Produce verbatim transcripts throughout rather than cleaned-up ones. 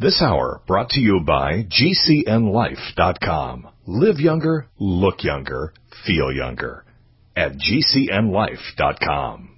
This hour brought to you by G C N life dot com. Live younger, look younger, feel younger at G C N life dot com.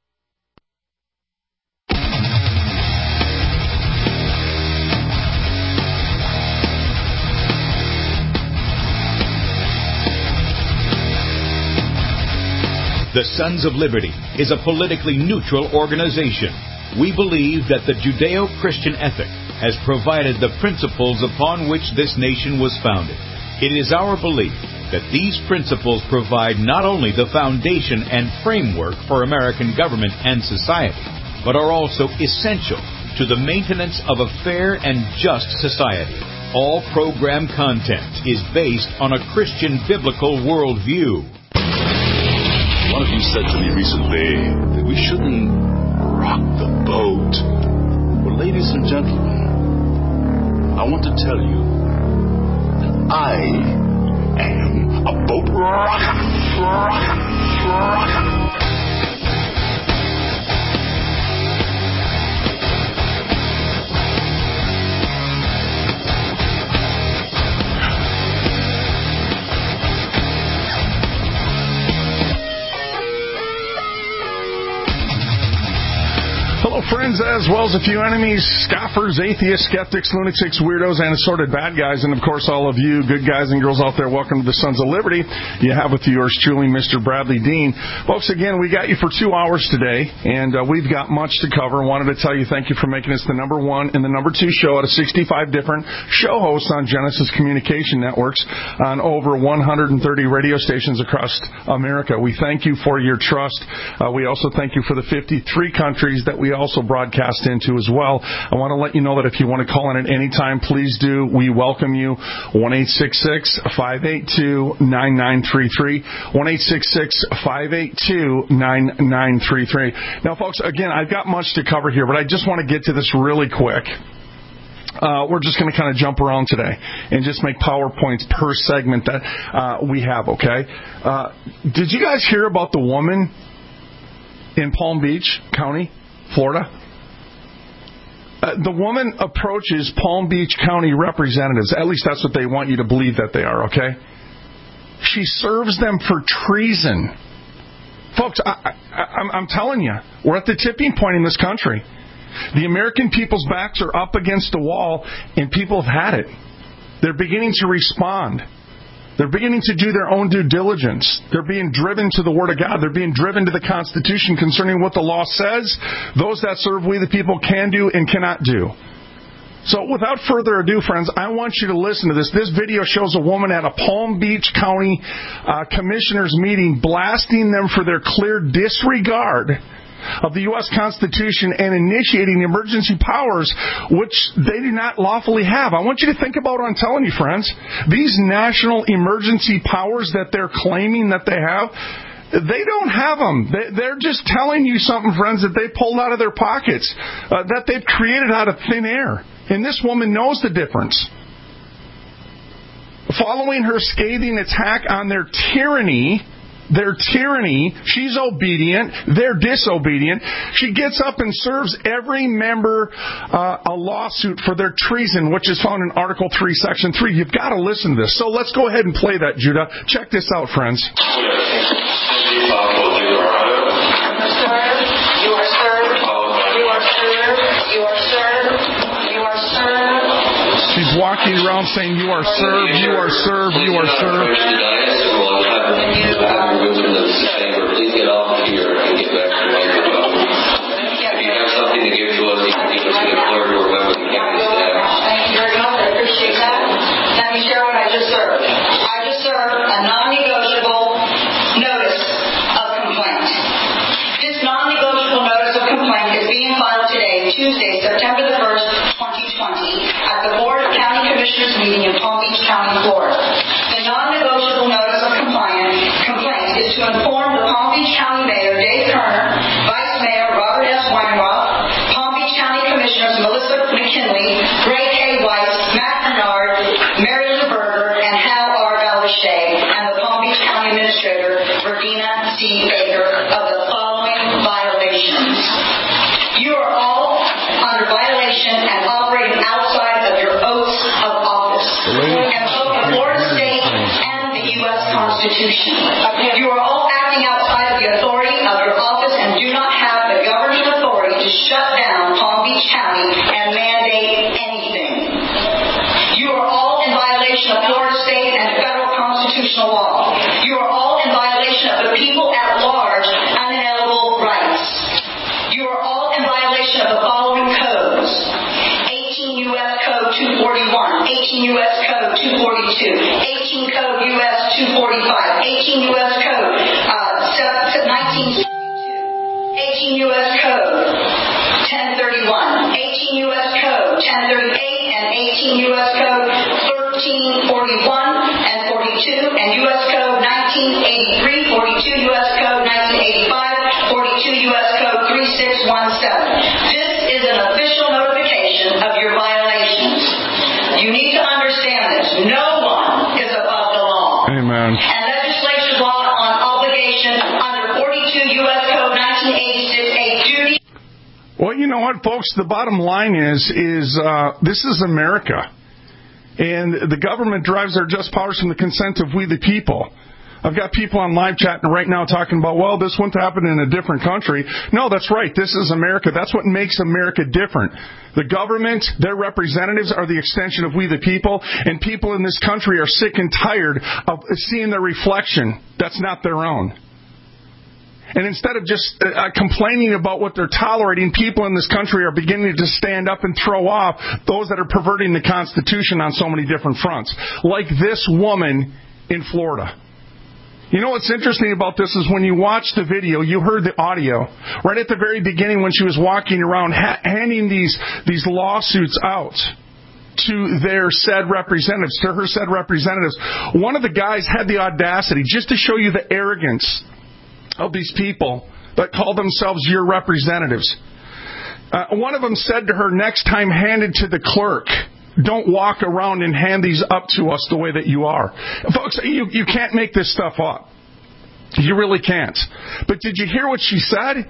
The Sons of Liberty is a politically neutral organization. We believe that the Judeo-Christian ethic has provided the principles upon which this nation was founded. It is our belief that these principles provide not only the foundation and framework for American government and society, but are also essential to the maintenance of a fair and just society. All program content is based on a Christian biblical worldview. One of you said to me recently that we shouldn't rock the boat. Well, ladies and gentlemen, I want to tell you that I am a boat rocker. rocker, rocker. Hello, friends, as well as a few enemies, scoffers, atheists, skeptics, lunatics, weirdos, and assorted bad guys, and, of course, all of you good guys and girls out there. Welcome to the Sons of Liberty. You have with you yours truly, Mister Bradley Dean. Folks, again, we got you for two hours today, and uh, we've got much to cover. Wanted to tell you thank you for making us the number one and the number two show out of sixty-five different show hosts on Genesis Communication Networks on over one hundred thirty radio stations across America. We thank you for your trust. Uh, we also thank you for the fifty-three countries that we also broadcast into as well. I want to let you know that if you want to call in at any time, please do. We welcome you. one eight six six, five eight two, nine nine three three. one eight six six, five eight two, nine nine three three. Now, folks, again, I've got much to cover here, but I just want to get to this really quick. Uh, we're just going to kind of jump around today and just make PowerPoints per segment that uh, we have, okay? Uh, did you guys hear about the woman in Palm Beach County, Florida? Uh, the woman approaches Palm Beach County representatives. At least that's what they want you to believe that they are, okay? She serves them for treason. Folks, I, I, I'm, I'm telling you, we're at the tipping point in this country. The American people's backs are up against the wall, and people have had it. They're beginning to respond. They're beginning to do their own due diligence. They're being driven to the Word of God. They're being driven to the Constitution concerning what the law says. Those that serve we the people can do and cannot do. So without further ado, friends, I want you to listen to this. This video shows a woman at a Palm Beach County uh, Commissioners meeting blasting them for their clear disregard of the U S Constitution and initiating emergency powers which they do not lawfully have. I want you to think about what I'm telling you, friends. These national emergency powers that they're claiming that they have, they don't have them. They're just telling you something, friends, that they pulled out of their pockets, uh, that they've created out of thin air. And this woman knows the difference. Following her scathing attack on their tyranny, Their tyranny, she's obedient, they're disobedient. She gets up and serves every member uh, a lawsuit for their treason, which is found in Article three, Section three. You've got to listen to this. So let's go ahead and play that, Judah. Check this out, friends. You are served. You are served. You are served. You are served. You are served. She's walking around saying, you are served, you are served, you are served. Please get off here and get back to my job. If you have something to give to us, you can give us to the clerk or whoever the county staff. Thank you very much. I appreciate that. Let me share what I just served. I just served a non-negotiable notice of complaint. This non-negotiable notice of complaint is being filed today, Tuesday, September the first, twenty twenty, at the Board of County Commissioners meeting in Palm Beach County, Florida. The non-negotiable notice of complaint, complaint is to inform the Palm Beach County Mayor, Dave Kerner, Vice Mayor Robert S. Weinroth, Palm Beach County Commissioners Melissa McKinley, Ray K. Weiss, Matt Bernard, Mary Lou Berger, and Hal R. Belvichet, and the Palm Beach County Administrator, Verdina C. Baker, of the following violations. You are all under violation and operating outside nation. You are all acting outside of the authority of your office and do not have the governing authority to shut down Palm Beach County and mandate anything. You are all in violation of Florida state and federal constitutional law. You are all in violation of the people at large unalienable rights. You are all in violation of the following codes. eighteen U S Code two forty-one, eighteen U S Code two forty-two, eighteen Code U S two forty-five, eighteen U S Code uh, nineteen sixty-two, eighteen U S Code ten thirty-one, eighteen U S Code ten thirty-eight, and eighteen U S Code thirteen forty-one and forty-two, and U S Code nineteen eighty-three, forty-two U S Code nineteen eighty-five, forty-two U S Code thirty-six seventeen. This is an official notification of your violations. You need to understand this. No one is above the law. Amen. And legislature's law on obligation under forty-two U S Code nineteen eighty-six, a duty. Well, you know what, folks? The bottom line is, is uh, this is America. And the government derives their just powers from the consent of we the people. I've got people on live chat right now talking about, well, this wouldn't happen in a different country. No, that's right. This is America. That's what makes America different. The government, their representatives are the extension of we the people, and people in this country are sick and tired of seeing their reflection that's not their own. And instead of just uh, complaining about what they're tolerating, people in this country are beginning to stand up and throw off those that are perverting the Constitution on so many different fronts. Like this woman in Florida. You know what's interesting about this is when you watch the video, you heard the audio. Right at the very beginning when she was walking around ha- handing these, these lawsuits out to their said representatives, to her said representatives, one of the guys had the audacity, just to show you the arrogance of these people that call themselves your representatives. Uh, one of them said to her, next time hand it to the clerk. Don't walk around and hand these up to us the way that you are. Folks, you, you can't make this stuff up. You really can't. But did you hear what she said?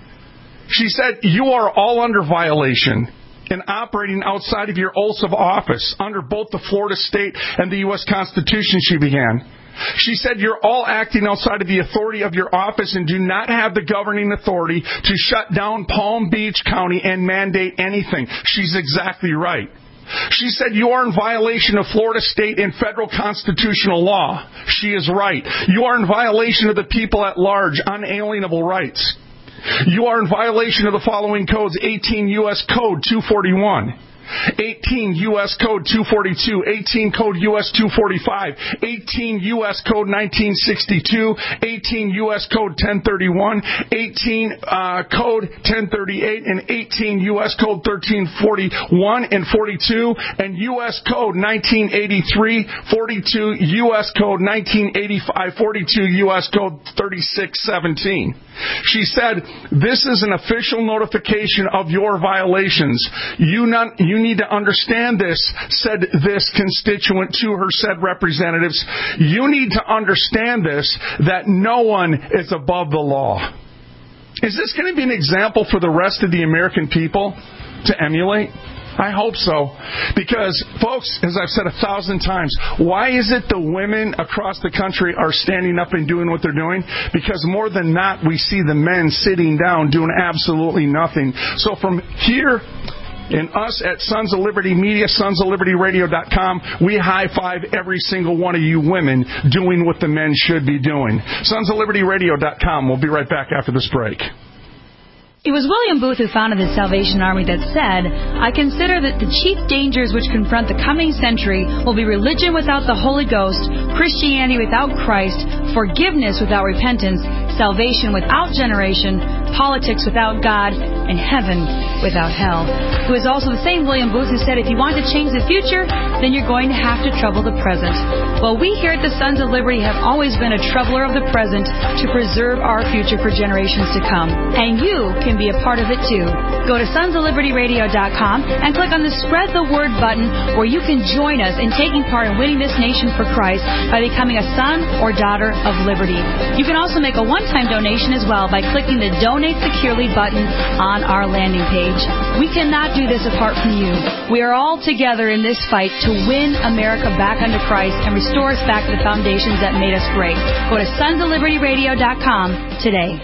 She said, you are all under violation and operating outside of your oaths of office under both the Florida state and the U S Constitution, she began. She said, you're all acting outside of the authority of your office and do not have the governing authority to shut down Palm Beach County and mandate anything. She's exactly right. She said, you are in violation of Florida state and federal constitutional law. She is right. You are in violation of the people at large, unalienable rights. You are in violation of the following codes: eighteen U S Code two forty-one. eighteen U S Code two forty-two, eighteen Code U S two forty-five, eighteen U S Code nineteen sixty-two, eighteen U S Code ten thirty-one, eighteen uh, Code ten thirty-eight, and eighteen U S Code thirteen forty-one and forty-two, and U S Code nineteen eighty-three, forty-two, U S Code nineteen eighty-five, forty-two, U S Code thirty-six seventeen. She said, this is an official notification of your violations. You not, you need to understand this, said this constituent to her said representatives. You need to understand this, that no one is above the law. Is this going to be an example for the rest of the American people to emulate? I hope so. Because, folks, as I've said a thousand times, why is it the women across the country are standing up and doing what they're doing? Because more than not, we see the men sitting down doing absolutely nothing. So from here, and us at Sons of Liberty Media, sons of liberty radio dot com, we high-five every single one of you women doing what the men should be doing. sons of liberty radio dot com. We'll be right back after this break. It was William Booth who founded the Salvation Army that said, I consider that the chief dangers which confront the coming century will be religion without the Holy Ghost, Christianity without Christ, forgiveness without repentance, salvation without generation, politics without God, and heaven without hell. It was also the same William Booth who said, if you want to change the future, then you're going to have to trouble the present. Well, we here at the Sons of Liberty have always been a troubler of the present to preserve our future for generations to come. And you can be a part of it too. Go to sons of liberty radio dot com and click on the Spread the Word button where you can join us in taking part in winning this nation for Christ by becoming a son or daughter of liberty. You can also make a one-time donation as well by clicking the Donate Donate Securely button on our landing page. We cannot do this apart from you. We are all together in this fight to win America back under Christ and restore us back to the foundations that made us great. Go to sons of liberty radio dot com today.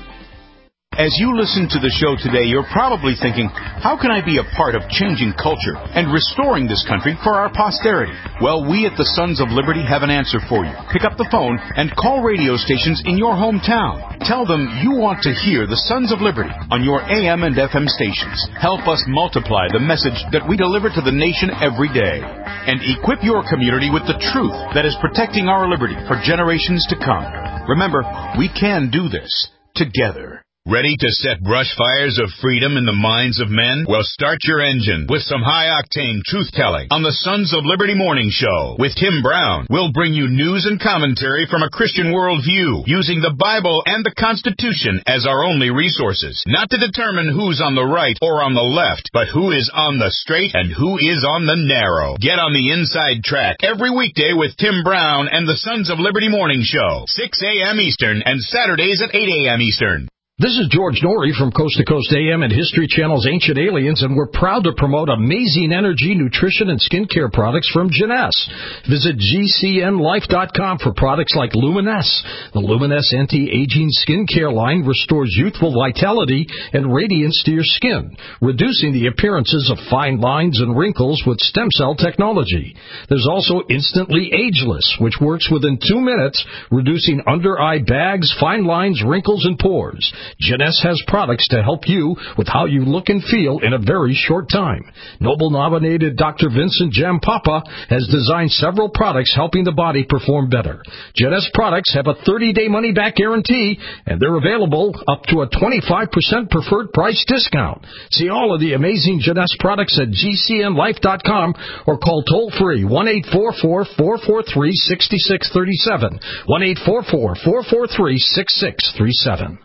As you listen to the show today, you're probably thinking, how can I be a part of changing culture and restoring this country for our posterity? Well, we at the Sons of Liberty have an answer for you. Pick up the phone and call radio stations in your hometown. Tell them you want to hear the Sons of Liberty on your A M and F M stations. Help us multiply the message that we deliver to the nation every day. And equip your community with the truth that is protecting our liberty for generations to come. Remember, we can do this together. Ready to set brush fires of freedom in the minds of men? Well, start your engine with some high-octane truth-telling on the Sons of Liberty Morning Show with Tim Brown. We'll bring you news and commentary from a Christian worldview, using the Bible and the Constitution as our only resources, not to determine who's on the right or on the left, but who is on the straight and who is on the narrow. Get on the inside track every weekday with Tim Brown and the Sons of Liberty Morning Show, six a.m. Eastern and Saturdays at eight a.m. Eastern. This is George Norrie from Coast to Coast A M and History Channel's Ancient Aliens, and we're proud to promote amazing energy, nutrition, and skincare products from Jeunesse. Visit G C N life dot com for products like Luminesse. The Luminesse anti-aging skincare line restores youthful vitality and radiance to your skin, reducing the appearances of fine lines and wrinkles with stem cell technology. There's also Instantly Ageless, which works within two minutes, reducing under-eye bags, fine lines, wrinkles, and pores. Jeunesse has products to help you with how you look and feel in a very short time. Nobel-nominated Doctor Vincent Jampapa has designed several products helping the body perform better. Jeunesse products have a thirty-day money-back guarantee, and they're available up to a twenty-five percent preferred price discount. See all of the amazing Jeunesse products at G C N life dot com or call toll-free one eight four four, four four three, six six three seven, one eight four four, four four three, six six three seven.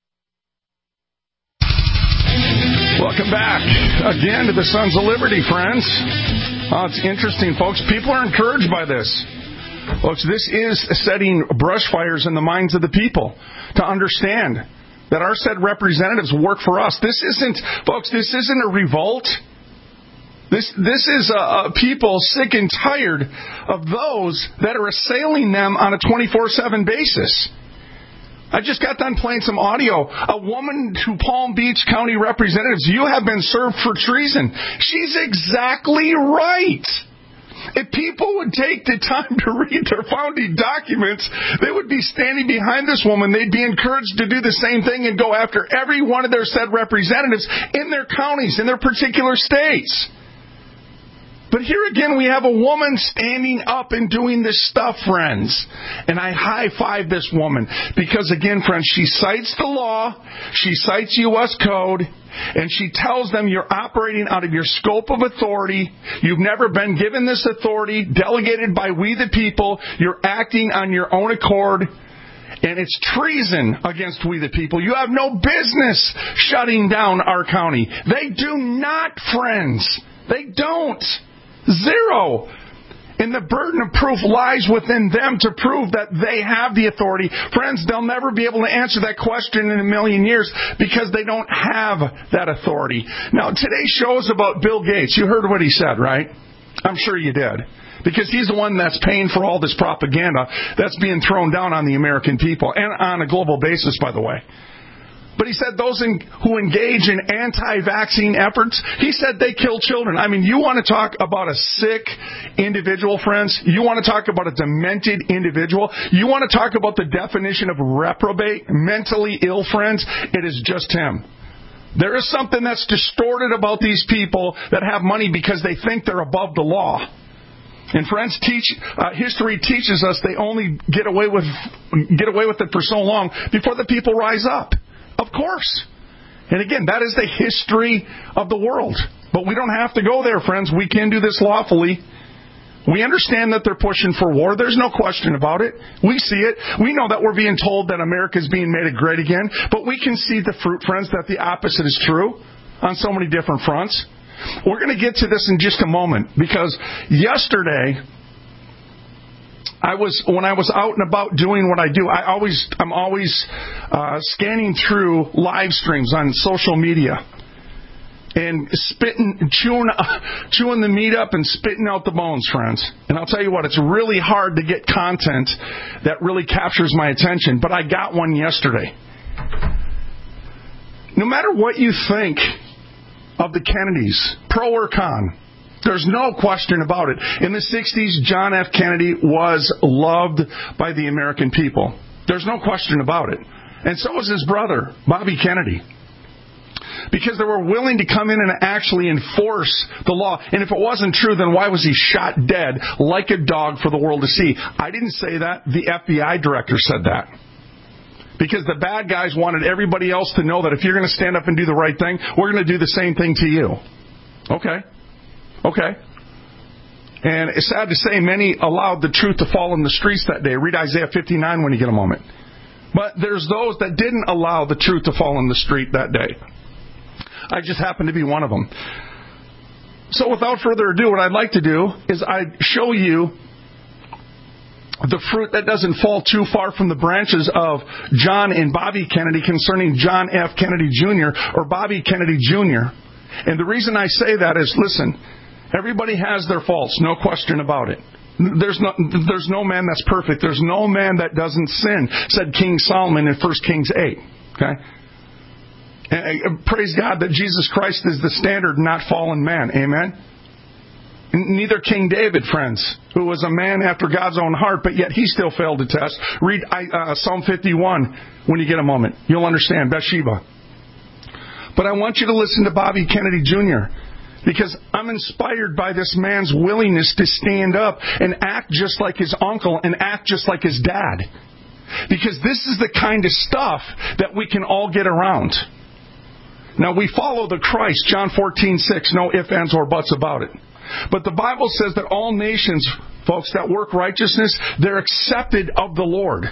Welcome back again to the Sons of Liberty, friends. Oh, it's interesting, folks. People are encouraged by this. Folks, this is setting brush fires in the minds of the people to understand that our said representatives work for us. This isn't, folks, this isn't a revolt. This this is uh, people sick and tired of those that are assailing them on a twenty-four seven basis. I just got done playing some audio. A woman to Palm Beach County representatives, you have been served for treason. She's exactly right. If people would take the time to read their founding documents, they would be standing behind this woman. They'd be encouraged to do the same thing and go after every one of their said representatives in their counties, in their particular states. But here again, we have a woman standing up and doing this stuff, friends. And I high-five this woman because, again, friends, she cites the law, she cites U S code, and she tells them you're operating out of your scope of authority. You've never been given this authority delegated by we the people. You're acting on your own accord. And it's treason against we the people. You have no business shutting down our county. They do not, friends. They don't. Zero. And the burden of proof lies within them to prove that they have the authority. Friends, they'll never be able to answer that question in a million years because they don't have that authority. Now, today's show is about Bill Gates. You heard what he said, right? I'm sure you did. Because he's the one that's paying for all this propaganda that's being thrown down on the American people. And on a global basis, by the way. But he said those in, who engage in anti-vaccine efforts, he said they kill children. I mean, you want to talk about a sick individual, friends? You want to talk about a demented individual? You want to talk about the definition of reprobate, mentally ill, friends? It is just him. There is something that's distorted about these people that have money because they think they're above the law. And friends, teach uh, history teaches us they only get away with get away with it for so long before the people rise up. Of course. And again, that is the history of the world. But we don't have to go there, friends. We can do this lawfully. We understand that they're pushing for war. There's no question about it. We see it. We know that we're being told that America is being made great again. But we can see the fruit, friends, that the opposite is true on so many different fronts. We're going to get to this in just a moment. Because yesterday, I was when I was out and about doing what I do. I always I'm always uh, scanning through live streams on social media and spitting, chewing, uh, chewing the meat up and spitting out the bones, friends. And I'll tell you what, it's really hard to get content that really captures my attention. But I got one yesterday. No matter what you think of the Kennedys, pro or con, there's no question about it. In the sixties, John F. Kennedy was loved by the American people. There's no question about it. And so was his brother, Bobby Kennedy. Because they were willing to come in and actually enforce the law. And if it wasn't true, then why was he shot dead like a dog for the world to see? I didn't say that. The F B I director said that. Because the bad guys wanted everybody else to know that if you're going to stand up and do the right thing, we're going to do the same thing to you. Okay. Okay. And it's sad to say many allowed the truth to fall in the streets that day. Read Isaiah fifty-nine when you get a moment. But there's those that didn't allow the truth to fall in the street that day. I just happen to be one of them. So without further ado, what I'd like to do is I'd show you the fruit that doesn't fall too far from the branches of John and Bobby Kennedy concerning John F. Kennedy Junior or Bobby Kennedy Junior And the reason I say that is, listen, everybody has their faults, no question about it. There's no, there's no man that's perfect. There's no man that doesn't sin, said King Solomon in First Kings eight. Okay? And praise God that Jesus Christ is the standard, not fallen man. Amen? Neither King David, friends, who was a man after God's own heart, but yet he still failed to test. Read uh, Psalm fifty-one when you get a moment. You'll understand. Bathsheba. But I want you to listen to Bobby Kennedy Junior because I'm inspired by this man's willingness to stand up and act just like his uncle and act just like his dad. Because this is the kind of stuff that we can all get around. Now, we follow the Christ, John fourteen six, no ifs, ands, or buts about it. But the Bible says that all nations, folks, that work righteousness, they're accepted of the Lord.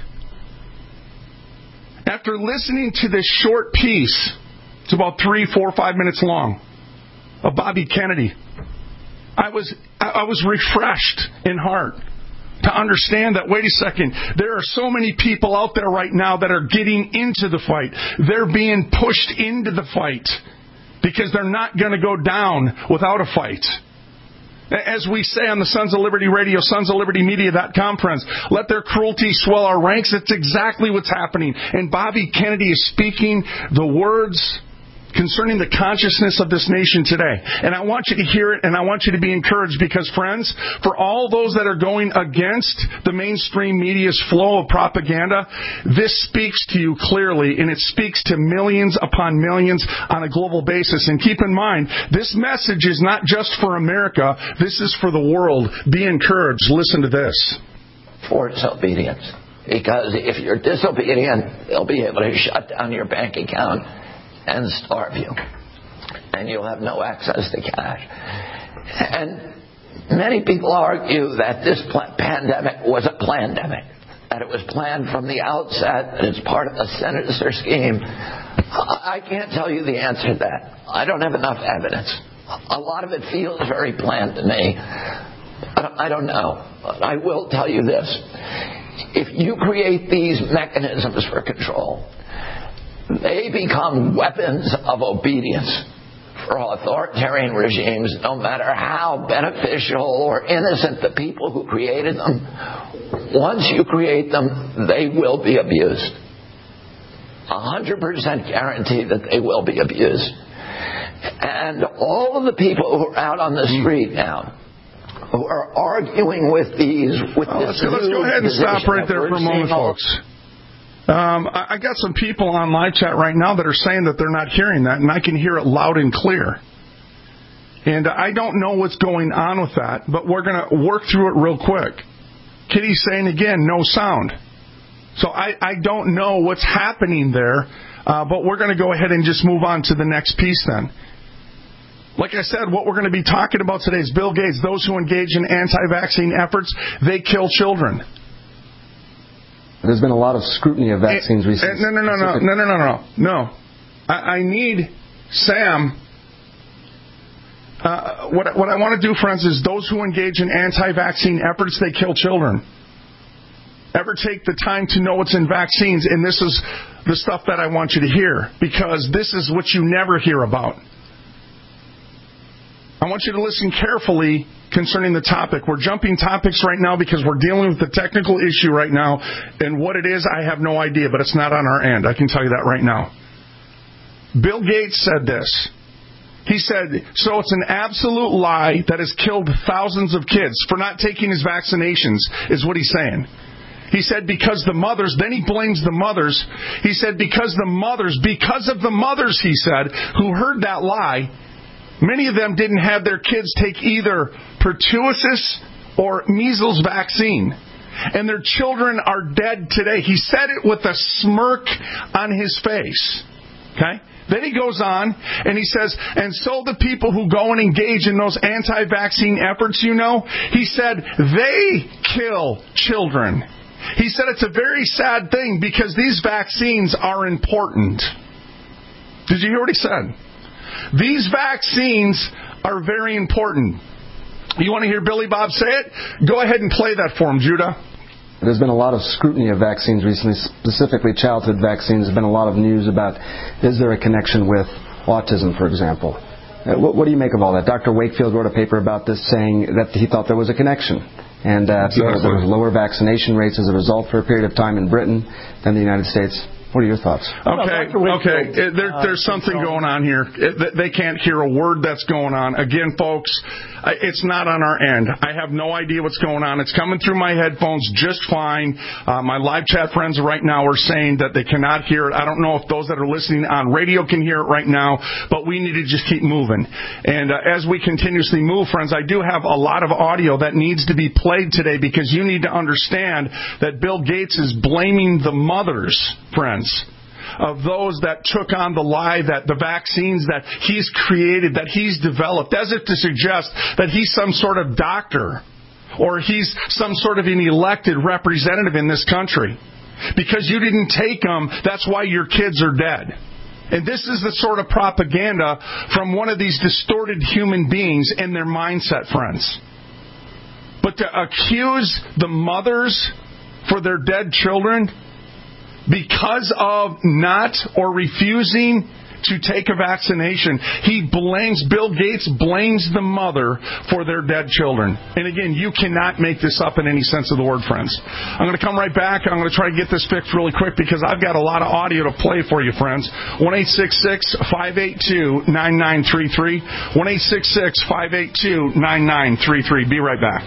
After listening to this short piece, it's about three, four, five minutes long, of Bobby Kennedy, I was I was refreshed in heart to understand that, wait a second, there are so many people out there right now that are getting into the fight. They're being pushed into the fight because they're not going to go down without a fight. As we say on the Sons of Liberty Radio, sons of liberty media dot com, friends, let their cruelty swell our ranks. It's exactly what's happening. And Bobby Kennedy is speaking the words concerning the consciousness of this nation today. And I want you to hear it, and I want you to be encouraged because, friends, for all those that are going against the mainstream media's flow of propaganda, this speaks to you clearly, and it speaks to millions upon millions on a global basis. And keep in mind, this message is not just for America. This is for the world. Be encouraged. Listen to this. For disobedience. Because if you're disobedient, they'll be able to shut down your bank account and starve you. And you'll have no access to cash. And many people argue that this pl- pandemic was a plandemic. That it was planned from the outset, that it's part of a sinister scheme. I can't tell you the answer to that. I don't have enough evidence. A lot of it feels very planned to me. I don't know. But I will tell you this. If you create these mechanisms for control, they become weapons of obedience for authoritarian regimes, no matter how beneficial or innocent the people who created them. Once you create them, they will be abused. A hundred percent guarantee that they will be abused. And all of the people who are out on the street now, who are arguing with these, with oh, this let's, go, let's go ahead and stop right there for a moment, folks. Um, I got some people on live chat right now that are saying that they're not hearing that, and I can hear it loud and clear. And I don't know what's going on with that, but we're going to work through it real quick. Kitty's saying again, no sound. So I, I don't know what's happening there, uh, but we're going to go ahead and just move on to the next piece then. Like I said, what we're going to be talking about today is Bill Gates. Those who engage in anti-vaccine efforts, they kill children. There's been a lot of scrutiny of vaccines recently. No, no, no, no, no, no, no, no, no. I, I need Sam. Uh, what what I want to do, friends, is those who engage in anti-vaccine efforts, they kill children. ever take the time to know what's in vaccines, and this is the stuff that I want you to hear, because this is what you never hear about. I want you to listen carefully concerning the topic. We're jumping topics right now because we're dealing with the technical issue right now, and what it is, I have no idea, but it's not on our end. I can tell you that right now. Bill Gates said this. He said, so it's an absolute lie that has killed thousands of kids for not taking his vaccinations, is what he's saying. He said because the mothers, then he blames the mothers. He said because the mothers, because of the mothers, he said, who heard that lie, many of them didn't have their kids take either pertussis or measles vaccine. And their children are dead today. He said it with a smirk on his face. Okay? Then he goes on and he says, and so the people who go and engage in those anti-vaccine efforts, you know, he said, they kill children. He said it's a very sad thing because these vaccines are important. Did you hear what he said? These vaccines are very important. You want to hear Billy Bob say it? Go ahead and play that for him, Judah. There's been a lot of scrutiny of vaccines recently, specifically childhood vaccines. There's been a lot of news about, is there a connection with autism, for example? Uh, what, what do you make of all that? Doctor Wakefield wrote a paper about this saying that he thought there was a connection. And uh, exactly. There was lower vaccination rates as a result for a period of time in Britain than the United States. What are your thoughts? Okay, okay. There, there's something going on here. They can't hear a word that's going on. Again, folks, it's not on our end. I have no idea what's going on. It's coming through my headphones just fine. Uh, my live chat friends right now are saying that they cannot hear it. I don't know if those that are listening on radio can hear it right now, but we need to just keep moving. And uh, as we continuously move, friends, I do have a lot of audio that needs to be played today because you need to understand that Bill Gates is blaming the mothers, friends, of those that took on the lie that the vaccines that he's created, that he's developed, as if to suggest that he's some sort of doctor or he's some sort of an elected representative in this country. Because you didn't take them, that's why your kids are dead. And this is the sort of propaganda from one of these distorted human beings in their mindset, friends. But to accuse the mothers for their dead children because of not or refusing to take a vaccination, he blames, Bill Gates blames the mother for their dead children. And again, you cannot make this up in any sense of the word, friends. I'm going to come right back. I'm going to try to get this fixed really quick because I've got a lot of audio to play for you, friends. one eight six six, five eight two, nine nine three three. one eight six six, five eight two, nine nine three three. Be right back.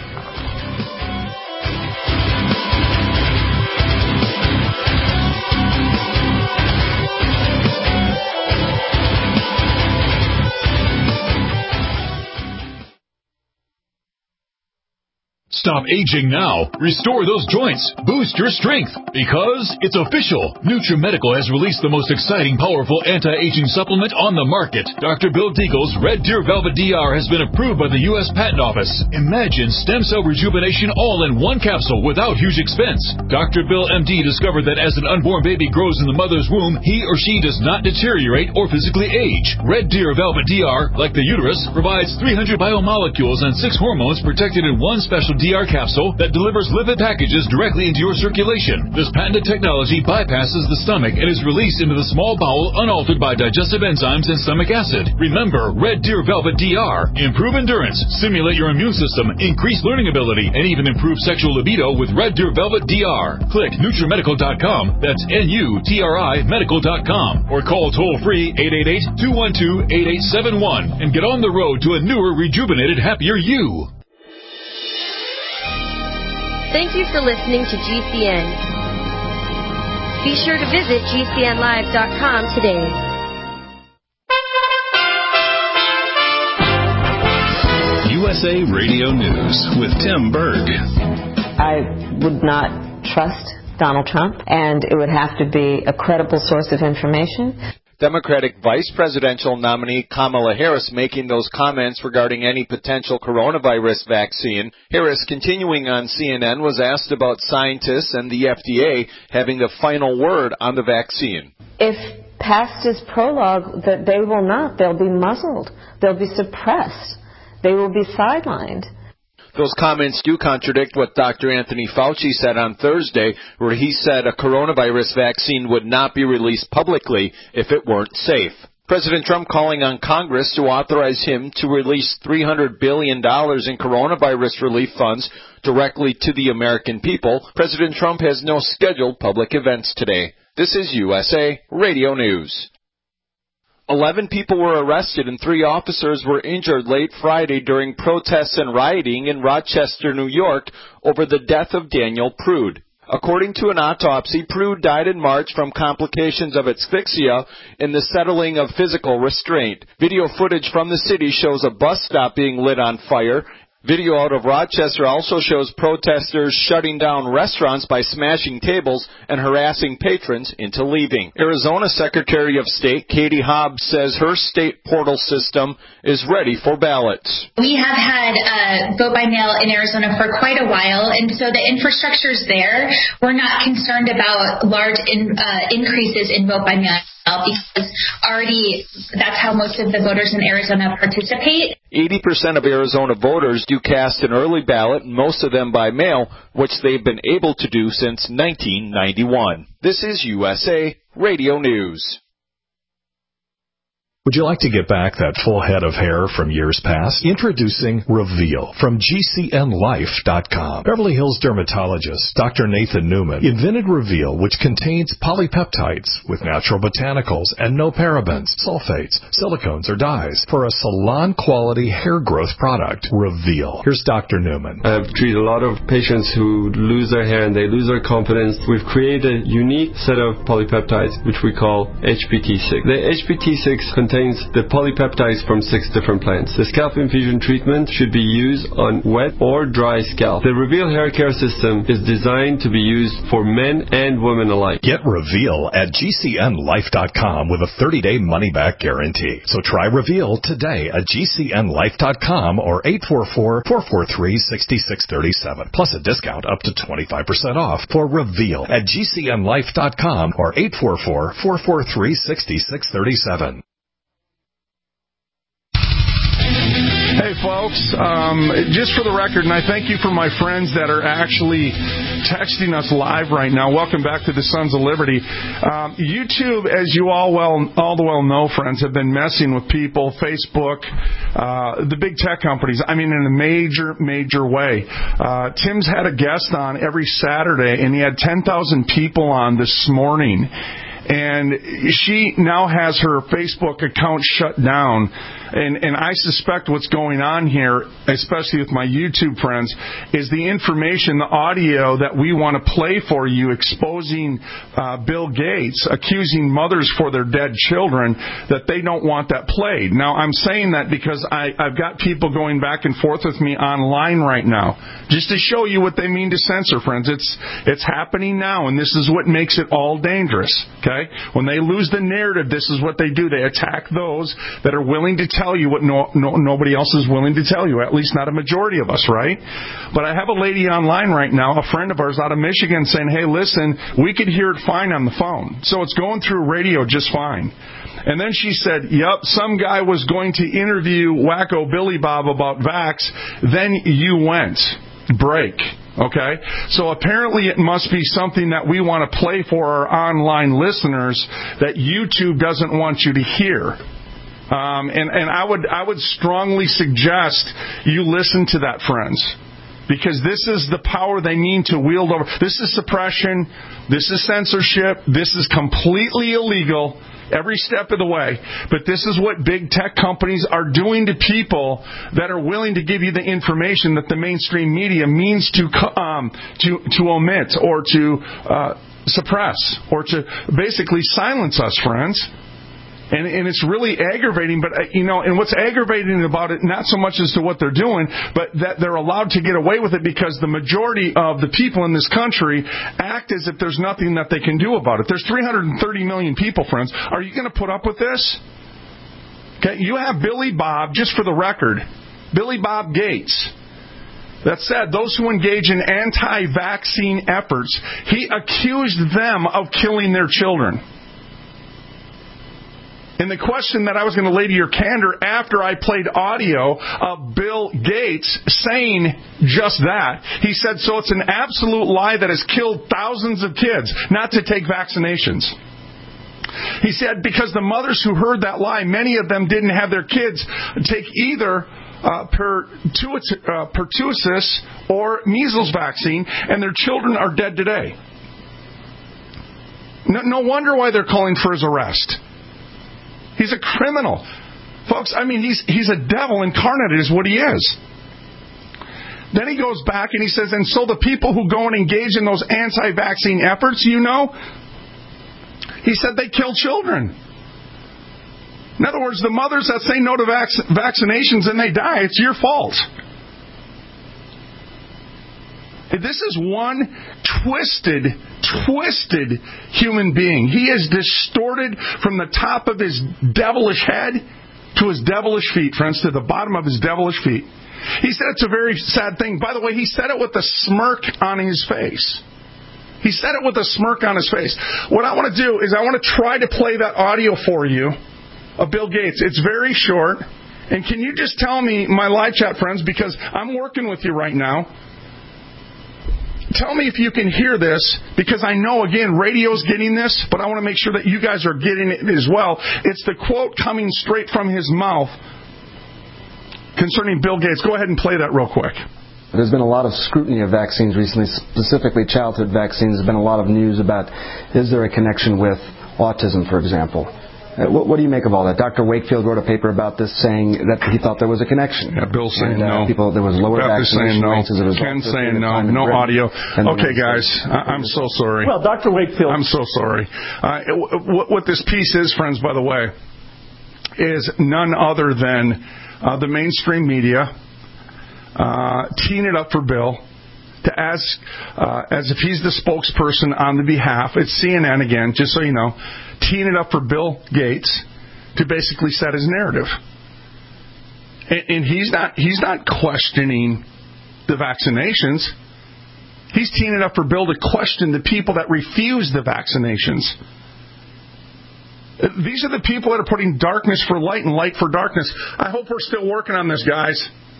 Stop aging now. Restore those joints. Boost your strength. Because it's official. NutriMedical has released the most exciting, powerful anti-aging supplement on the market. Doctor Bill Deagle's Red Deer Velvet D R has been approved by the U S Patent Office. Imagine stem cell rejuvenation all in one capsule without huge expense. Doctor Bill M D discovered that as an unborn baby grows in the mother's womb, he or she does not deteriorate or physically age. Red Deer Velvet D R, like the uterus, provides three hundred biomolecules and six hormones protected in one special D R capsule that delivers lipid packages directly into your circulation. This patented technology bypasses the stomach and is released into the small bowel unaltered by digestive enzymes and stomach acid. Remember, Red Deer Velvet D R. Improve endurance, stimulate your immune system, increase learning ability, and even improve sexual libido with Red Deer Velvet D R. Click NutriMedical dot com. That's N U T R I Medical dot com. Or call toll-free eight eight eight, two one two, eight eight seven one and get on the road to a newer, rejuvenated, happier you. Thank you for listening to G C N. Be sure to visit G C N live dot com today. U S A Radio News with Tim Berg. I would not trust Donald Trump, and it would have to be a credible source of information. Democratic vice presidential nominee Kamala Harris making those comments regarding any potential coronavirus vaccine. Harris, continuing on C N N, was asked about scientists and the F D A having the final word on the vaccine. If past is prologue, that they will not. They'll be muzzled. They'll be suppressed. They will be sidelined. Those comments do contradict what Doctor Anthony Fauci said on Thursday, where he said a coronavirus vaccine would not be released publicly if it weren't safe. President Trump calling on Congress to authorize him to release three hundred billion dollars in coronavirus relief funds directly to the American people. President Trump has no scheduled public events today. This is U S A Radio News. Eleven people were arrested and three officers were injured late Friday during protests and rioting in Rochester, New York, over the death of Daniel Prude. According to an autopsy, Prude died in March from complications of asphyxia and the settling of physical restraint. Video footage from the city shows a bus stop being lit on fire. Video out of Rochester also shows protesters shutting down restaurants by smashing tables and harassing patrons into leaving. Arizona Secretary of State Katie Hobbs says her state portal system is ready for ballots. We have had uh, vote by mail in Arizona for quite a while, and so the infrastructure's there. We're not concerned about large in, uh, increases in vote by mail because already that's how most of the voters in Arizona participate. eighty percent of Arizona voters do cast an early ballot, most of them by mail, which they've been able to do since nineteen ninety-one. This is U S A Radio News. Would you like to get back that full head of hair from years past? Introducing Reveal from G C N Life dot com. Beverly Hills dermatologist Doctor Nathan Newman invented Reveal, which contains polypeptides with natural botanicals and no parabens, sulfates, silicones, or dyes for a salon-quality hair growth product. Reveal. Here's Doctor Newman. I've treated a lot of patients who lose their hair and they lose their confidence. We've created a unique set of polypeptides, which we call H P T six. The H P T six contains contains the polypeptides from six different plants. The scalp infusion treatment should be used on wet or dry scalp. The Reveal hair care system is designed to be used for men and women alike. Get Reveal at G C N Life dot com with a thirty-day money-back guarantee. So try Reveal today at G C N Life dot com or eight four four, four four three, six six three seven. Plus a discount up to twenty-five percent off for Reveal at G C N Life dot com or eight four four, four four three, six six three seven. Hey, folks, um, just for the record, and I thank you for my friends that are actually texting us live right now. Welcome back to the Sons of Liberty. Um, YouTube, as you all well, all the well know, friends, have been messing with people, Facebook, uh, the big tech companies, I mean, in a major, major way. Uh, Tim's had a guest on every Saturday, and he had ten thousand people on this morning. And she now has her Facebook account shut down. And, and I suspect what's going on here, especially with my YouTube friends, is the information, the audio that we want to play for you exposing uh, Bill Gates, accusing mothers for their dead children, that they don't want that played. Now, I'm saying that because I, I've got people going back and forth with me online right now, just to show you what they mean to censor, friends. It's, it's happening now, and this is what makes it all dangerous. Okay? When they lose the narrative, this is what they do. They attack those that are willing to tell you what no, no, nobody else is willing to tell you, at least not a majority of us, right? But I have a lady online right now, a friend of ours out of Michigan, saying, hey, listen, we could hear it fine on the phone. So it's going through radio just fine. And then she said, yep, some guy was going to interview Wacko Billy Bob about Vax, then you went. Break. Okay? So apparently it must be something that we want to play for our online listeners that YouTube doesn't want you to hear. Um, and, and I would I would strongly suggest you listen to that, friends. Because this is the power they mean to wield over. This is suppression. This is censorship. This is completely illegal every step of the way. But this is what big tech companies are doing to people that are willing to give you the information that the mainstream media means to um, to, to omit or to uh, suppress or to basically silence us, friends. And, and it's really aggravating, but, uh, you know, and what's aggravating about it, not so much as to what they're doing, but that they're allowed to get away with it because the majority of the people in this country act as if there's nothing that they can do about it. There's three hundred thirty million people, friends. Are you going to put up with this? Okay, you have Billy Bob, just for the record, Billy Bob Gates, that said those who engage in anti-vaccine efforts, he accused them of killing their children. And the question that I was going to lay to your candor after I played audio of Bill Gates saying just that, he said, so it's an absolute lie that has killed thousands of kids not to take vaccinations. He said because the mothers who heard that lie, many of them didn't have their kids take either uh, pertussis, uh, pertussis or measles vaccine, and their children are dead today. No, no wonder why they're calling for his arrest. He's a criminal. Folks, I mean, he's he's a devil incarnate is what he is. Then he goes back and he says, and so the people who go and engage in those anti-vaccine efforts, you know, he said they kill children. In other words, the mothers that say no to vac- vaccinations and they die, it's your fault. This is one twisted, twisted human being. He is distorted from the top of his devilish head to his devilish feet, friends, to the bottom of his devilish feet. He said it's a very sad thing. By the way, he said it with a smirk on his face. He said it with a smirk on his face. What I want to do is I want to try to play that audio for you of Bill Gates. It's very short. And can you just tell me, my live chat friends, because I'm working with you right now, tell me if you can hear this, because I know, again, radio's getting this, but I want to make sure that you guys are getting it as well. It's the quote coming straight from his mouth concerning Bill Gates. Go ahead and play that real quick. There's been a lot of scrutiny of vaccines recently, specifically childhood vaccines. There's been a lot of news about, is there a connection with autism, for example? Uh, what, what do you make of all that? Doctor Wakefield wrote a paper about this saying that he thought there was a connection. Yeah, Bill's saying and, uh, no. People, there was lower Beth vaccination no. rates as a result. Ken's saying no. No audio. Okay, guys, I, I'm so sorry. Well, Doctor Wakefield. I'm so sorry. Uh, what, what this piece is, friends, by the way, is none other than uh, the mainstream media uh, teeing it up for Bill to ask, uh, as if he's the spokesperson on the behalf. It's C N N again, just so you know, teeing it up for Bill Gates to basically set his narrative. And, and he's not he's not questioning the vaccinations. He's teeing it up for Bill to question the people that refuse the vaccinations. These are the people that are putting darkness for light and light for darkness. I hope we're still working on this, guys.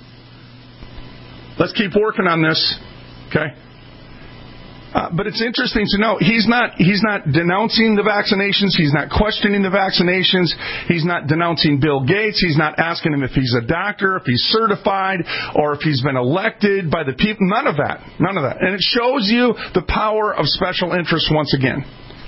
Let's keep working on this. Okay? Uh, but it's interesting to note, he's not he's not denouncing the vaccinations. He's not questioning the vaccinations. He's not denouncing Bill Gates. He's not asking him if he's a doctor, if he's certified, or if he's been elected by the people. None of that. None of that. And it shows you the power of special interests once again.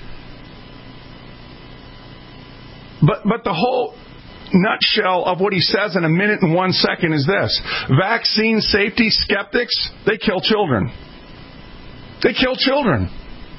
But but the whole nutshell of what he says in a minute and one second is this. Vaccine safety skeptics, they kill children. They kill children.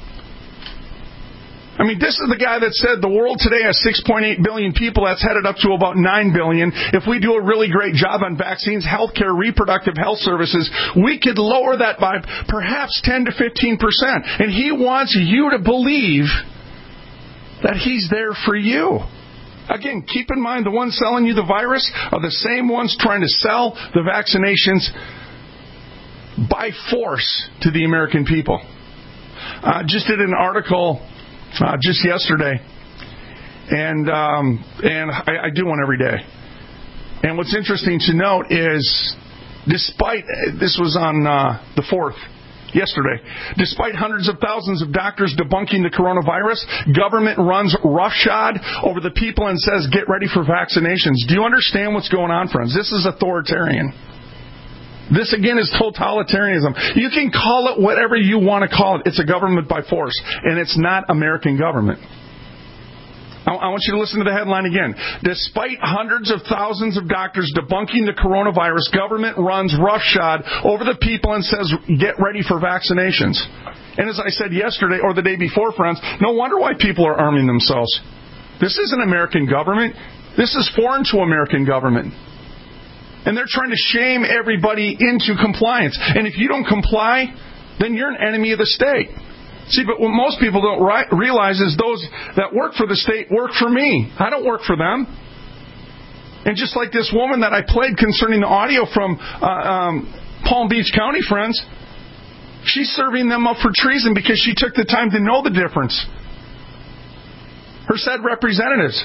I mean, this is the guy that said the world today has six point eight billion people. That's headed up to about nine billion. If we do a really great job on vaccines, healthcare, reproductive health services, we could lower that by perhaps ten to fifteen percent. And he wants you to believe that he's there for you. Again, keep in mind the ones selling you the virus are the same ones trying to sell the vaccinations by force to the American people. I uh, just did an article uh, just yesterday, and um, and I, I do one every day. And what's interesting to note is, despite, this was on uh, the fourth, yesterday, despite hundreds of thousands of doctors debunking the coronavirus, government runs roughshod over the people and says, get ready for vaccinations. Do you understand what's going on, friends? This is authoritarian. This, again, is totalitarianism. You can call it whatever you want to call it. It's a government by force, and it's not American government. I want you to listen to the headline again. Despite hundreds of thousands of doctors debunking the coronavirus, government runs roughshod over the people and says, get ready for vaccinations. And as I said yesterday or the day before, friends, no wonder why people are arming themselves. This isn't American government. This is foreign to American government. And they're trying to shame everybody into compliance. And if you don't comply, then you're an enemy of the state. See, but what most people don't ri- realize is those that work for the state work for me. I don't work for them. And just like this woman that I played concerning the audio from uh, um, Palm Beach County, friends, she's serving them up for treason because she took the time to know the difference. Her said representatives.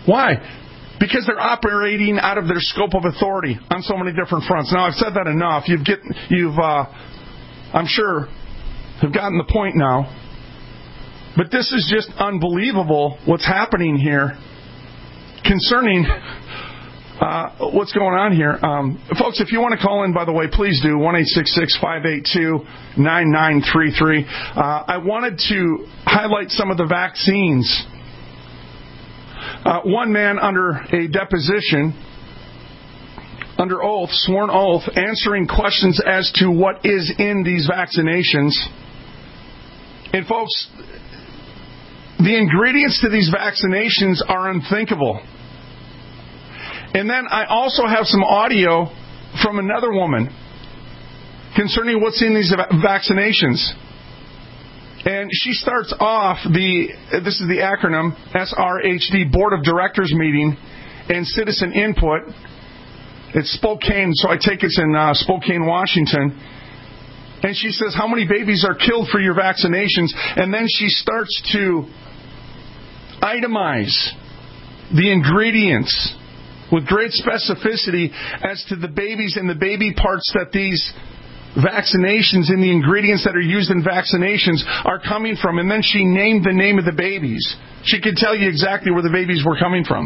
Why? Because they're operating out of their scope of authority on so many different fronts. Now, I've said that enough. You've get, you've, uh, I'm sure, have gotten the point now. But this is just unbelievable what's happening here concerning uh, what's going on here. Um, folks, if you want to call in, by the way, please do, one eight six six, five eight two, nine nine three three. Uh, I wanted to highlight some of the vaccines. Uh, one man under a deposition, under oath, sworn oath, answering questions as to what is in these vaccinations. And folks, the ingredients to these vaccinations are unthinkable. And then I also have some audio from another woman concerning what's in these vaccinations. And she starts off, the this is the acronym, S R H D, Board of Directors Meeting and Citizen Input. It's Spokane, so I take it's in uh, Spokane, Washington. And she says, how many babies are killed for your vaccinations? And then she starts to itemize the ingredients with great specificity as to the babies and the baby parts that these vaccinations and the ingredients that are used in vaccinations are coming from. And then she named the name of the babies. She could tell you exactly where the babies were coming from.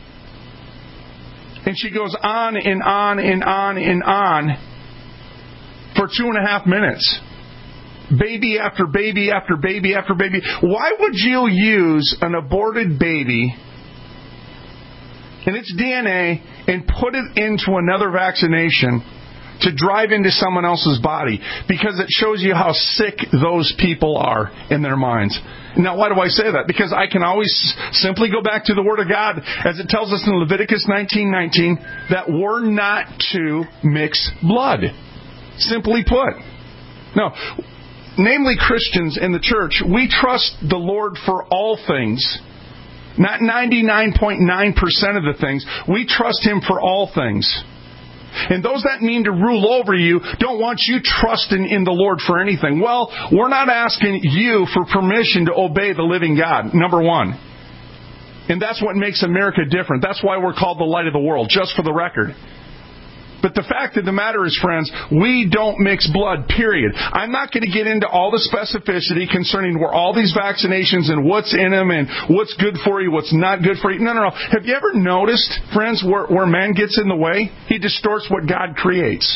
And she goes on and on and on and on for two and a half minutes. Baby after baby after baby after baby. Why would you use an aborted baby and its D N A and put it into another vaccination to drive into someone else's body? Because it shows you how sick those people are in their minds. Now, why do I say that? Because I can always simply go back to the Word of God, as it tells us in Leviticus nineteen nineteen, that we're not to mix blood. Simply put. No. Namely, Christians in the church, we trust the Lord for all things. Not ninety-nine point nine percent of the things. We trust Him for all things. And those that mean to rule over you don't want you trusting in the Lord for anything. Well, we're not asking you for permission to obey the living God, number one. And that's what makes America different. That's why we're called the light of the world, just for the record. But the fact of the matter is, friends, we don't mix blood, period. I'm not going to get into all the specificity concerning where all these vaccinations and what's in them and what's good for you, what's not good for you. No, no, no. Have you ever noticed, friends, where, where man gets in the way? He distorts what God creates.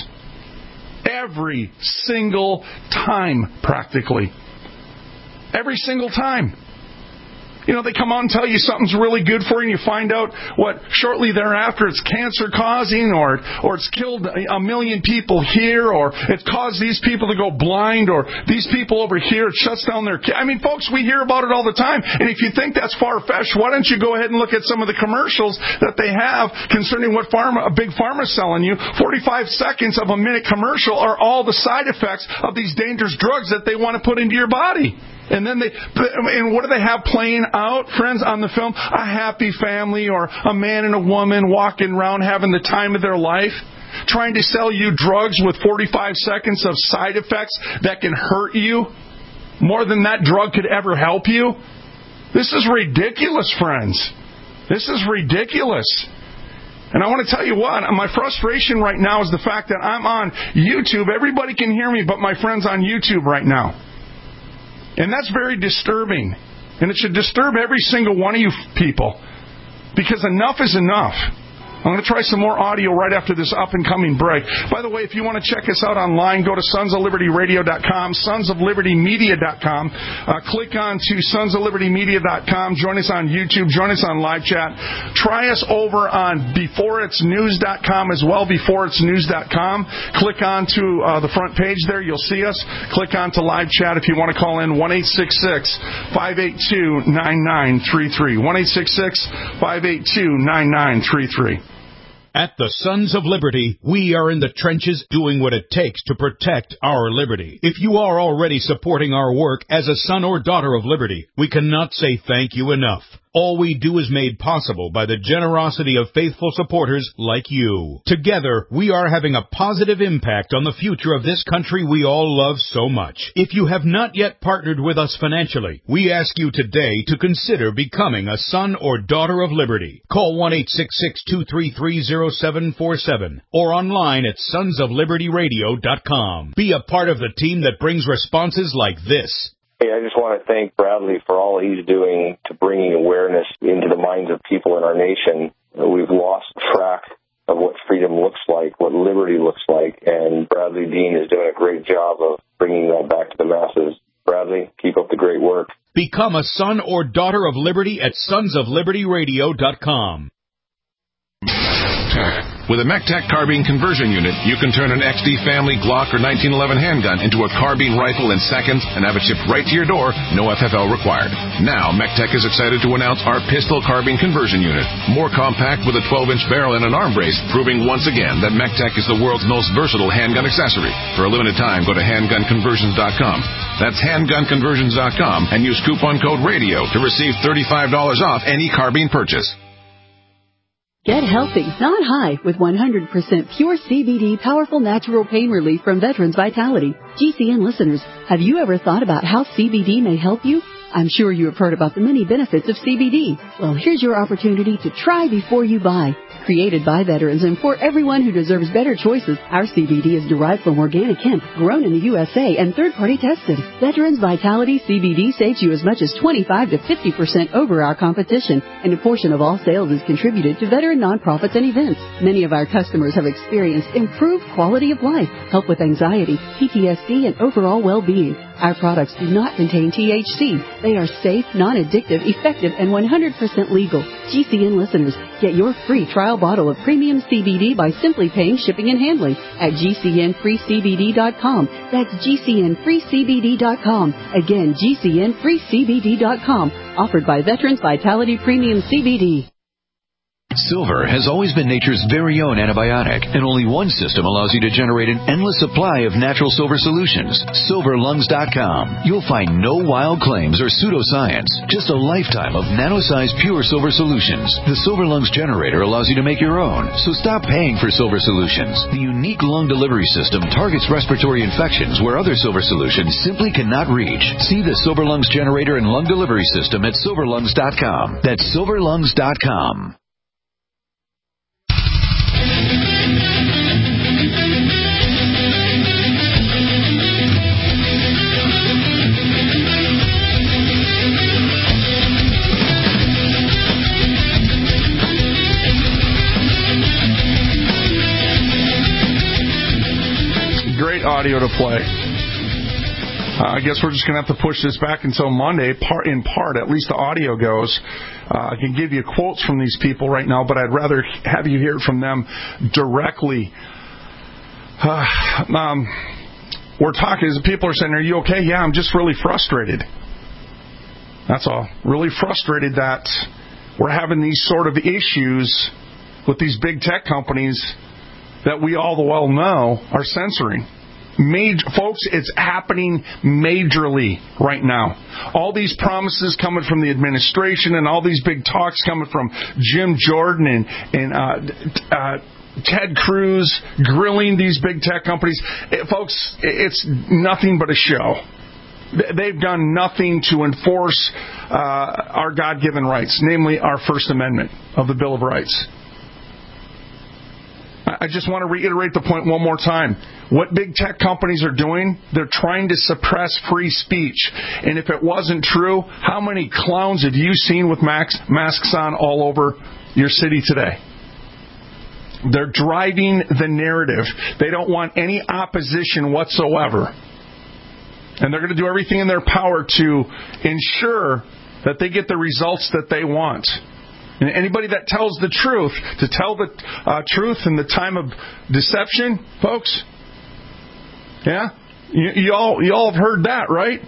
Every single time, practically. Every single time. You know, they come out and tell you something's really good for you, and you find out, what, shortly thereafter it's cancer-causing, or or it's killed a million people here, or it's caused these people to go blind, or these people over here, it shuts down their kids. I mean, folks, we hear about it all the time. And if you think that's far-fetched, why don't you go ahead and look at some of the commercials that they have concerning what pharma, a big pharma's selling you. forty-five seconds of a minute commercial are all the side effects of these dangerous drugs that they want to put into your body. And then they, and what do they have playing out, friends, on the film? A happy family, or a man and a woman walking around having the time of their life, trying to sell you drugs with forty-five seconds of side effects that can hurt you more than that drug could ever help you. This is ridiculous, friends. This is ridiculous. And I want to tell you what, my frustration right now is the fact that I'm on YouTube. Everybody can hear me but my friends on YouTube right now. And that's very disturbing. And it should disturb every single one of you people. Because enough is enough. I'm going to try some more audio right after this up-and-coming break. By the way, if you want to check us out online, go to sons of liberty radio dot com, sons of liberty media dot com. Uh, click on to sons of liberty media dot com. Join us on YouTube. Join us on live chat. Try us over on before it's news dot com as well, before it's news dot com. Click on to uh, the front page there. You'll see us. Click on to live chat if you want to call in, one eight six six, five eight two, nine nine three three. one eight six six, five eight two, nine nine three three. At the Sons of Liberty, we are in the trenches doing what it takes to protect our liberty. If you are already supporting our work as a son or daughter of liberty, we cannot say thank you enough. All we do is made possible by the generosity of faithful supporters like you. Together, we are having a positive impact on the future of this country we all love so much. If you have not yet partnered with us financially, we ask you today to consider becoming a son or daughter of liberty. Call one eight six six, two three three, zero seven four seven or online at sons of liberty radio dot com. Be a part of the team that brings responses like this. Hey, I just want to thank Bradley for all he's doing to bringing awareness into the minds of people in our nation. We've lost track of what freedom looks like, what liberty looks like, and Bradley Dean is doing a great job of bringing that back to the masses. Bradley, keep up the great work. Become a son or daughter of liberty at sons of liberty radio dot com. With a MECTEC carbine conversion unit, you can turn an X D family Glock or nineteen eleven handgun into a carbine rifle in seconds and have it shipped right to your door, no F F L required. Now, MECTEC is excited to announce our pistol carbine conversion unit. More compact with a twelve-inch barrel and an arm brace, proving once again that MECTEC is the world's most versatile handgun accessory. For a limited time, go to handgun conversions dot com. That's handgun conversions dot com and use coupon code RADIO to receive thirty-five dollars off any carbine purchase. Get healthy, not high, with one hundred percent pure C B D powerful natural pain relief from Veterans Vitality. G C N listeners, have you ever thought about how C B D may help you? I'm sure you have heard about the many benefits of C B D. Well, here's your opportunity to try before you buy. Created by veterans and for everyone who deserves better choices, our C B D is derived from organic hemp, grown in the U S A, and third-party tested. Veterans Vitality C B D saves you as much as twenty-five to fifty percent over our competition, and a portion of all sales is contributed to veteran nonprofits and events. Many of our customers have experienced improved quality of life, help with anxiety, P T S D, and overall well-being. Our products do not contain T H C. They are safe, non-addictive, effective, and one hundred percent legal. G C N listeners, get your free trial bottle of premium C B D by simply paying shipping and handling at G C N free C B D dot com. That's G C N free C B D dot com. Again, G C N free C B D dot com. Offered by Veterans Vitality Premium C B D. Silver has always been nature's very own antibiotic, and only one system allows you to generate an endless supply of natural silver solutions. silver lungs dot com. You'll find no wild claims or pseudoscience, just a lifetime of nano-sized pure silver solutions. The Silver Lungs generator allows you to make your own, so stop paying for silver solutions. The unique lung delivery system targets respiratory infections where other silver solutions simply cannot reach. See the Silver Lungs generator and lung delivery system at silver lungs dot com. That's silver lungs dot com. Great audio to play. Uh, I guess we're just going to have to push this back until Monday, part, in part, at least the audio goes. Uh, I can give you quotes from these people right now, but I'd rather have you hear it from them directly. Uh, um, we're talking, people are saying, are you okay? Yeah, I'm just really frustrated. That's all. Really frustrated that we're having these sort of issues with these big tech companies that we all well know are censoring. Major, folks, it's happening majorly right now. All these promises coming from the administration and all these big talks coming from Jim Jordan and, and uh, uh, Ted Cruz grilling these big tech companies. It, folks, it's nothing but a show. They've done nothing to enforce uh, our God-given rights, namely our First Amendment of the Bill of Rights. I just want to reiterate the point one more time. What big tech companies are doing, they're trying to suppress free speech. And if it wasn't true, how many clowns have you seen with masks on all over your city today? They're driving the narrative. They don't want any opposition whatsoever. And they're going to do everything in their power to ensure that they get the results that they want. And anybody that tells the truth, to tell the uh, truth in the time of deception, folks, yeah, you, you all you all have heard that, right?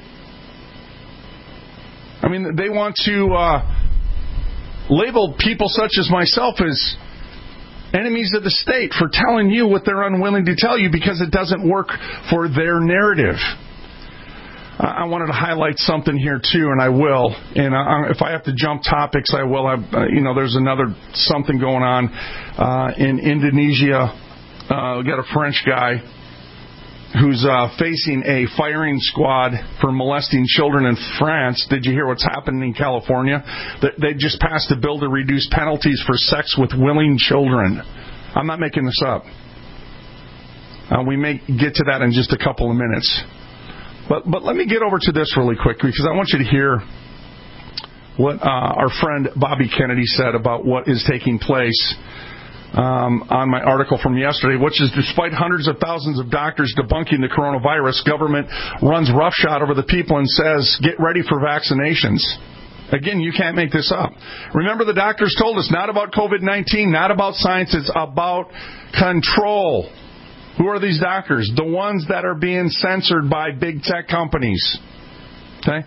I mean, they want to uh, label people such as myself as enemies of the state for telling you what they're unwilling to tell you because it doesn't work for their narrative. I wanted to highlight something here too, and I will. And uh, if I have to jump topics, I will. Have, uh, you know, there's another something going on uh, in Indonesia. Uh, we got a French guy who's uh, facing a firing squad for molesting children in France. Did you hear what's happening in California? They just passed a bill to reduce penalties for sex with willing children. I'm not making this up. Uh, we may get to that in just a couple of minutes. But but let me get over to this really quick, because I want you to hear what uh, our friend Bobby Kennedy said about what is taking place um, on my article from yesterday, which is, despite hundreds of thousands of doctors debunking the coronavirus, government runs roughshod over the people and says, get ready for vaccinations. Again, you can't make this up. Remember, the doctors told us, not about COVID nineteen, not about science, it's about control. Who are these doctors? The ones that are being censored by big tech companies. Okay?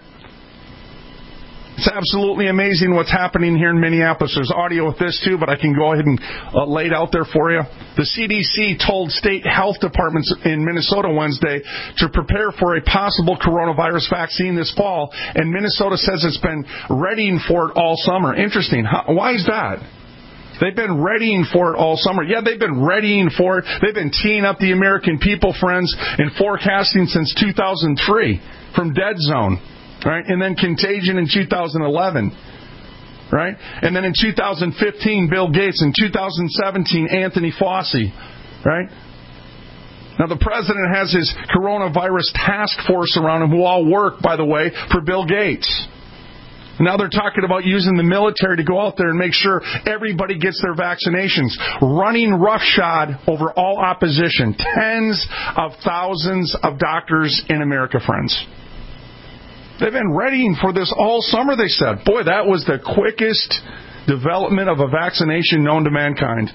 It's absolutely amazing what's happening here in Minneapolis. There's audio with this too, but I can go ahead and uh, lay it out there for you. The C D C told state health departments in Minnesota Wednesday to prepare for a possible coronavirus vaccine this fall, and Minnesota says it's been readying for it all summer. Interesting. How, why is that? They've been readying for it all summer. Yeah, they've been readying for it. They've been teeing up the American people, friends, and forecasting since two thousand three from Dead Zone, right? And then Contagion in two thousand eleven, right? And then in two thousand fifteen, Bill Gates. In two thousand seventeen, Anthony Fauci, right? Now, the president has his coronavirus task force around him, who all work, by the way, for Bill Gates. Now they're talking about using the military to go out there and make sure everybody gets their vaccinations. Running roughshod over all opposition. Tens of thousands of doctors in America, friends. They've been readying for this all summer, they said. Boy, that was the quickest development of a vaccination known to mankind.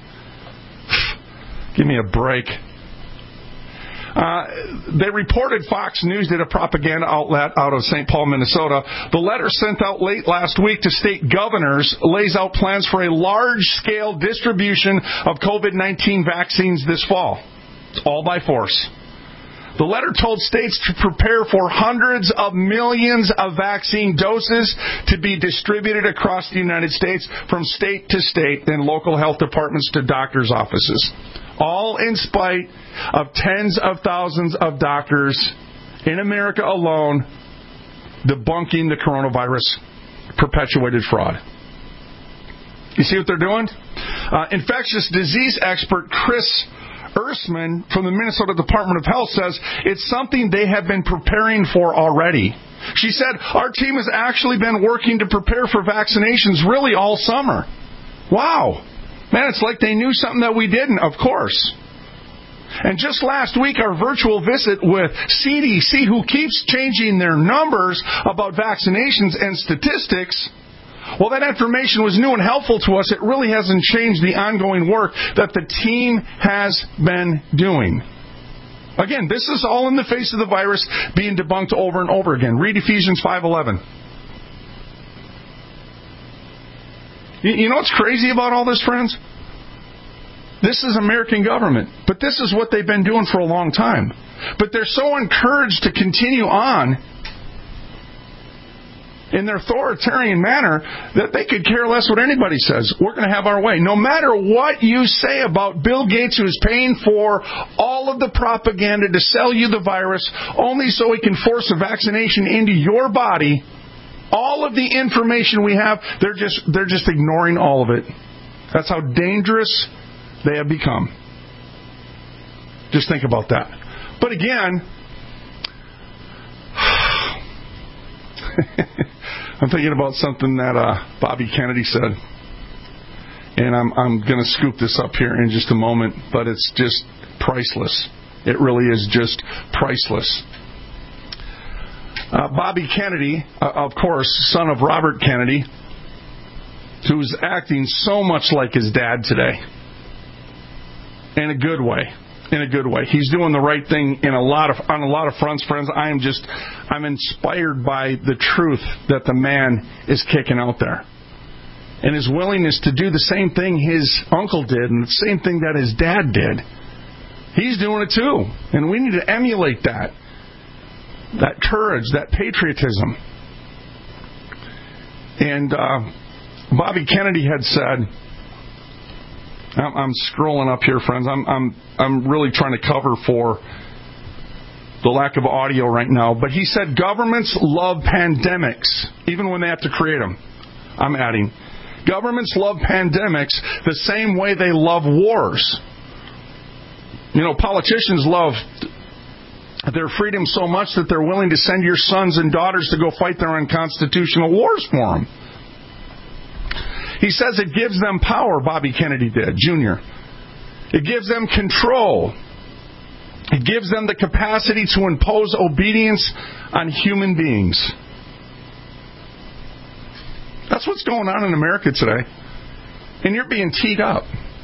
Give me a break. Uh, they reported, Fox News did a propaganda outlet out of Saint Paul, Minnesota. The letter sent out late last week to state governors lays out plans for a large-scale distribution of COVID nineteen vaccines this fall. It's all by force. The letter told states to prepare for hundreds of millions of vaccine doses to be distributed across the United States from state to state and local health departments to doctors' offices. All in spite of tens of thousands of doctors in America alone debunking the coronavirus perpetuated fraud. You see what they're doing? Uh, infectious disease expert Chris Ersman from the Minnesota Department of Health says it's something they have been preparing for already. She said, our team has actually been working to prepare for vaccinations really all summer. Wow. Man, it's like they knew something that we didn't, of course. And just last week, our virtual visit with C D C, who keeps changing their numbers about vaccinations and statistics, well, that information was new and helpful to us. It really hasn't changed the ongoing work that the team has been doing. Again, this is all in the face of the virus being debunked over and over again. Read Ephesians five eleven. You know what's crazy about all this, friends? This is American government, but this is what they've been doing for a long time. But they're so encouraged to continue on in their authoritarian manner that they could care less what anybody says. We're going to have our way. No matter what you say about Bill Gates, who's paying for all of the propaganda to sell you the virus only so he can force a vaccination into your body, all of the information we have, they're just they're just ignoring all of it. That's how dangerous they have become. Just think about that. But again, I'm thinking about something that uh, Bobby Kennedy said, and I'm I'm going to scoop this up here in just a moment, but it's just priceless. It really is just priceless. Uh, Bobby Kennedy, uh, of course, son of Robert Kennedy, who's acting so much like his dad today. In a good way. In a good way. He's doing the right thing in a lot of on a lot of fronts, friends. I am just I'm inspired by the truth that the man is kicking out there. And his willingness to do the same thing his uncle did and the same thing that his dad did. He's doing it too. And we need to emulate that. that courage, that patriotism. And uh, Bobby Kennedy had said, I'm, I'm scrolling up here, friends. I'm, I'm, I'm really trying to cover for the lack of audio right now. But he said governments love pandemics, even when they have to create them. I'm adding, governments love pandemics the same way they love wars. You know, politicians love their freedom so much that they're willing to send your sons and daughters to go fight their unconstitutional wars for them. He says it gives them power, Bobby Kennedy did, Junior It gives them control. It gives them the capacity to impose obedience on human beings. That's what's going on in America today. And you're being teed up.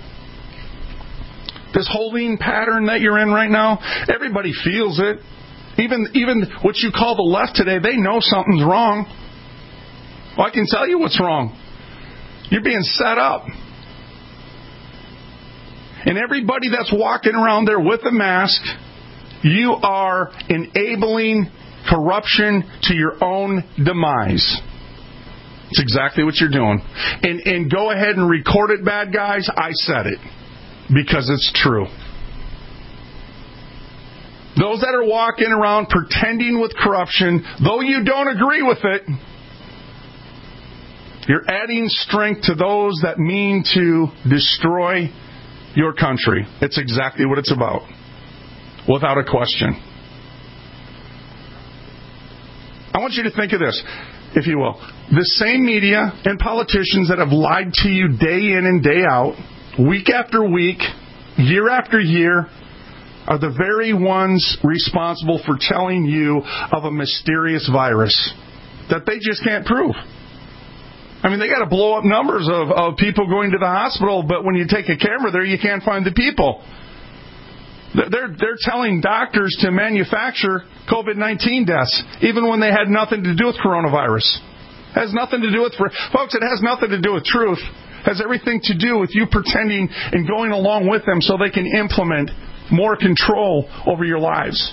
This holding pattern that you're in right now, everybody feels it. Even, even what you call the left today, they know something's wrong. Well, I can tell you what's wrong. You're being set up. And everybody that's walking around there with a mask, you are enabling corruption to your own demise. It's exactly what you're doing. And, and go ahead and record it, bad guys. I said it. Because it's true. Those that are walking around pretending with corruption, though you don't agree with it, you're adding strength to those that mean to destroy your country. It's exactly what it's about. Without a question. I want you to think of this, if you will. The same media and politicians that have lied to you day in and day out, week after week, year after year, are the very ones responsible for telling you of a mysterious virus that they just can't prove. I mean, they got to blow up numbers of, of people going to the hospital, but when you take a camera there, you can't find the people. They're, they're telling doctors to manufacture COVID nineteen deaths, even when they had nothing to do with coronavirus. It has nothing to do with... Folks, it has nothing to do with truth. It has everything to do with you pretending and going along with them so they can implement more control over your lives.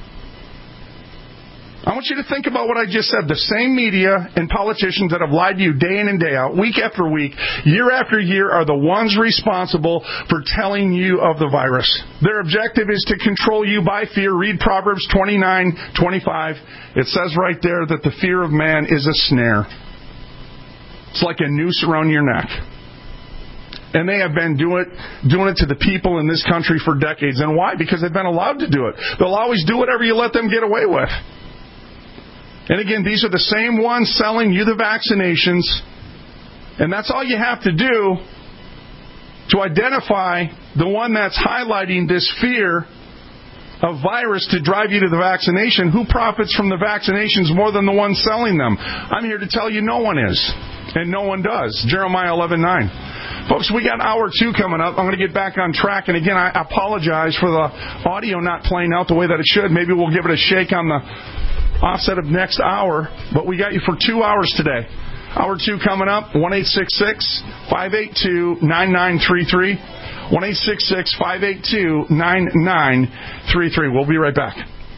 I want you to think about what I just said. The same media and politicians that have lied to you day in and day out, week after week, year after year, are the ones responsible for telling you of the virus. Their objective is to control you by fear. Read Proverbs twenty-nine twenty-five. It says right there that the fear of man is a snare. It's like a noose around your neck. And they have been doing it, doing it to the people in this country for decades. And why? Because they've been allowed to do it. They'll always do whatever you let them get away with. And again, these are the same ones selling you the vaccinations. And that's all you have to do to identify the one that's highlighting this fear of virus to drive you to the vaccination. Who profits from the vaccinations more than the one selling them? I'm here to tell you no one is. And no one does. Jeremiah eleven nine. Folks, we got hour two coming up. I'm going to get back on track. And again, I apologize for the audio not playing out the way that it should. Maybe we'll give it a shake on the offset of next hour. But we got you for two hours today. Hour two coming up. one eight six six, five eight two, nine nine three three. one eight six six, five eight two, nine nine three three. We'll be right back.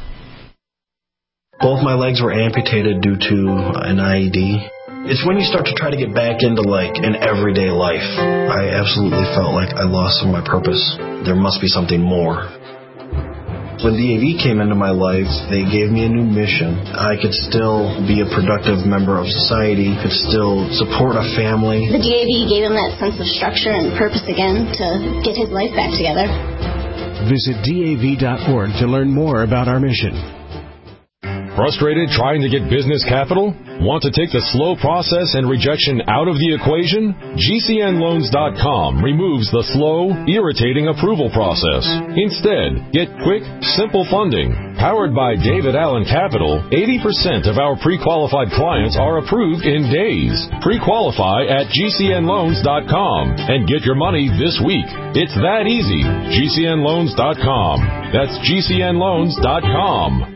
Both my legs were amputated due to an I E D. It's when you start to try to get back into, like, an everyday life. I absolutely felt like I lost some of my purpose. There must be something more. When D A V came into my life, they gave me a new mission. I could still be a productive member of society, could still support a family. The D A V gave him that sense of structure and purpose again to get his life back together. Visit D A V dot org to learn more about our mission. Frustrated trying to get business capital? Want to take the slow process and rejection out of the equation? G C N loans dot com removes the slow, irritating approval process. Instead, get quick, simple funding. Powered by David Allen Capital, eighty percent of our pre-qualified clients are approved in days. Pre-qualify at G C N loans dot com and get your money this week. It's that easy. G C N loans dot com. That's G C N loans dot com.